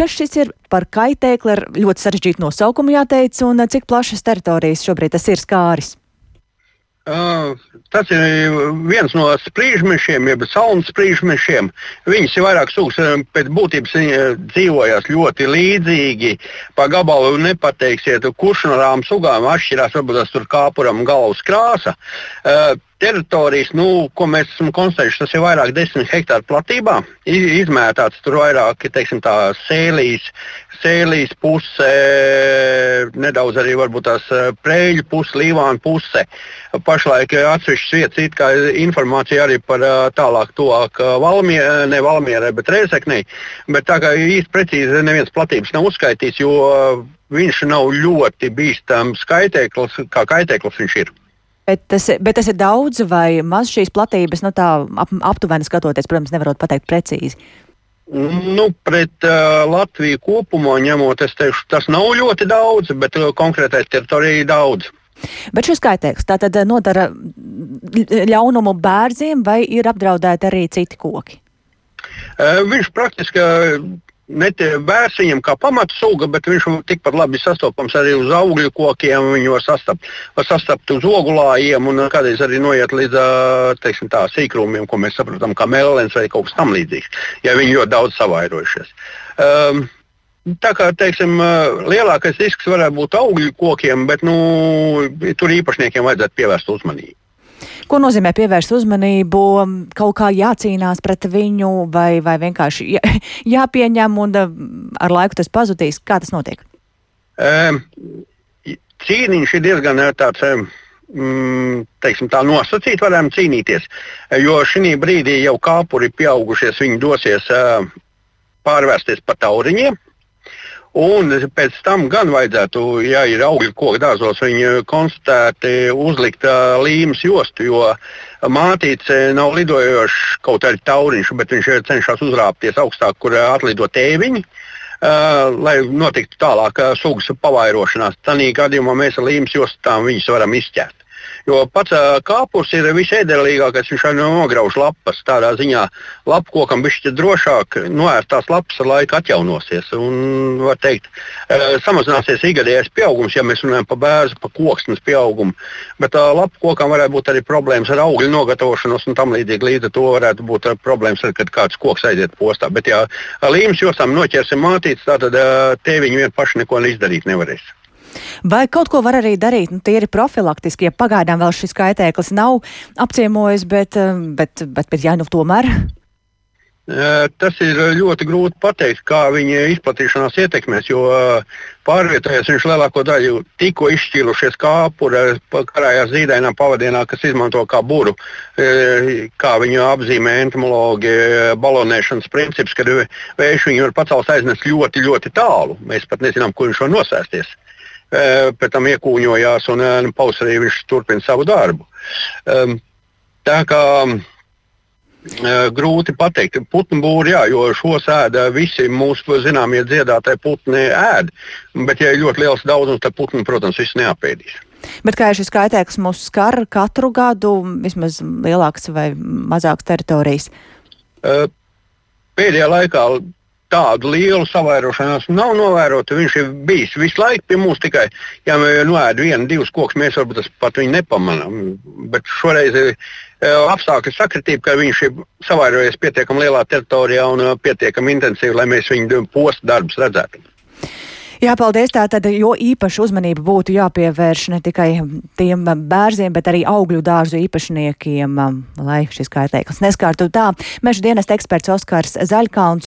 kas šis ir par kaitēkli ar ļoti sarežģītu nosaukumu jāteic, un cik plašas teritorijas šobrīd tas ir skāris? Tas ir viens no sprīžmešiem, jeb salmu sprīžmešiem. Viņas ir vairāk sugas, pēc būtības dzīvojās ļoti līdzīgi. Pa gabalu nepateiksiet, kurš no rām sugām atšķirās, varbūt tas tur kāpuram galvas krāsa. Teritorijas, ko mēs esam konstatējuši, tas ir vairāk 10 hektāru platībā. Izmētāts tur vairāk, teiksim, tā sēlīs puse, nedaudz arī varbūt tās Prēļu puse, Līvānu puse. Pašlaik atsevišķas vietas, it kā informācija arī par tālāk tuvāk Valmierai, bet Rēzeknei. Bet tā kā īsti precīzi neviens platības nav uzskaitīts, jo viņš nav ļoti bīstams kaitēklis, kā kaitēklis viņš ir. Bet tas ir daudz vai maz šīs platības, tā aptuveni skatoties, protams, nevarot pateikt precīzi? Pret Latviju kopumā ņemot, es teikšu, tas nav ļoti daudz, bet konkrētai teritorijai daudz. Bet šis kaitēklis tātad nodara ļaunumu bērziem vai ir apdraudēti arī citi koki? Viņš praktiski bērs viņam kā pamatsuga, bet viņš tikpat labi sastopams arī uz augļu kokiem. Viņu var sastapt uz ogulājiem un kādreiz arī noiet līdz teiksim, sīkrūmiem, ko mēs saprotam kā melens vai kaut kas tam līdzīgs, ja viņi ļoti daudz savairojušies. Tā kā, teiksim, lielākais risks varētu būt augļu kokiem, bet tur īpašniekiem vajadzētu pievērst uzmanību. Ko nozīmē pievērst uzmanību? Kaut kā jācīnās pret viņu vai vienkārši jāpieņem un ar laiku tas pazudīs? Kā tas notiek? Cīniņš ir diezgan tāds, teiksim, tā nosacīt varam cīnīties, jo šī brīdī jau kāpuri pieaugušies, viņi dosies pārvērsties pa tauriņiem. Un pēc tam gan vajadzētu, ja ir augļu koku dārzos, viņi konstatēti uzlikt līmes jostu, jo mātīte nav lidojošs kaut arī tauriņš, bet viņš cenšas uzrāpties augstāk, kur atlido tēviņi, lai notiktu tālāk sugas pavairošanās. Tanī gadījumā mēs ar līmes jostām viņus varam izķert. Jo pats kāpurs ir visēderīgākais, viņš arī nograuž lapas. Tādā ziņā lapkokam bišķi drošāk noērtās lapas ar laiku atjaunosies. Un, var teikt, samazināsies ikgadējais pieaugums, ja mēs runājam par bērzu, par koksnes pieaugumu. Bet lapkokam varētu būt arī problēmas ar augļu nogatavošanos un tam līdzīgi. Līdz ar to varētu būt problēmas, kad kāds koks aiziet postā. Bet ja līmes jostām noķersim mātītes, tad tēviņi vien paši neko izdarīt nevarēs. Vai kaut ko var arī darīt, tīri profilaktiski, ja pagaidām vēl šis kaitēklis nav apciemojis, bet tomēr? Tas ir ļoti grūti pateikt, kā viņa izplatīšanās ietekmēs, jo pārvietojas viņš lielāko daļu tikko izšķīlušies kāpura karājās zīdainā pavadienā, kas izmanto kā buru, kā viņu apzīmē entomologi, balonēšanas princips, kad vējš viņu var pacelt aiznest ļoti, ļoti tālu. Mēs pat nezinām, kur viņš var nosēsties. Pēc tam iekūņojās un pavasarī viņš turpina savu darbu. Tā kā grūti pateikt. Putnu būri, jā, jo šos ēda visi mūsu zināmie dziedātāji putni ēd, bet ja ir ļoti liels daudzums, tad putni, protams, visu neapēdīs. Bet kā šis kaitēklis mūs skar katru gadu, vismaz lielākas vai mazākas teritorijas? Pēdējā laikā tādu lielu savairošanos nav novērota. Viņš ir bijis visu laiku pie mums, tikai, ja mēs noēd 1-2 kokus, mēs varbūt pat viņu nepamanām. Bet šoreiz ir apstākļu sakritība, ka viņš ir savairojies pietiekami lielā teritorijā un pietiekami intensīvi, lai mēs viņu posta darbus redzētu. Jā, paldies. Tātad, jo īpaši uzmanība būtu jāpievērš ne tikai tiem bērziem, bet arī augļu dārzu īpašniekiem, lai šis kaitēklis neskārtu. Tā, Meža dienesta eksperts Oskars Zaļkalns.